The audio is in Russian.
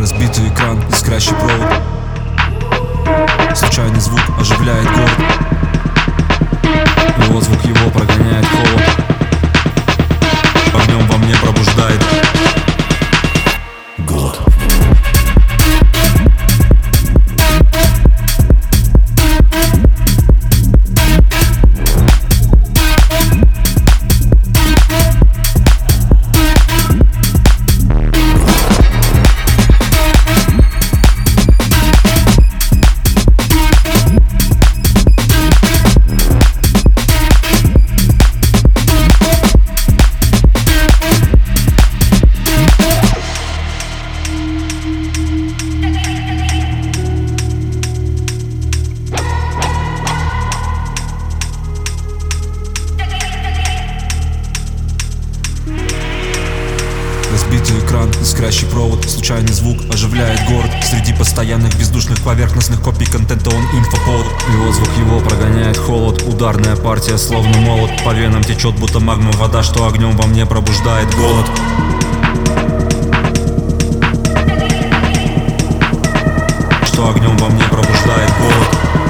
Разбитый экран, искрящий провод. Случайный звук оживляет город. И отзвук его прогоняет холод. Огнем во мне пробуждает голод. Разбитый экран, искрящий провод. Случайный звук оживляет город. Среди постоянных бездушных поверхностных копий контента он инфоповод. И отзвук его прогоняет холод. Ударная партия словно молот. По венам течет будто магма вода, что огнем во мне пробуждает голод. Что огнем во мне пробуждает голод.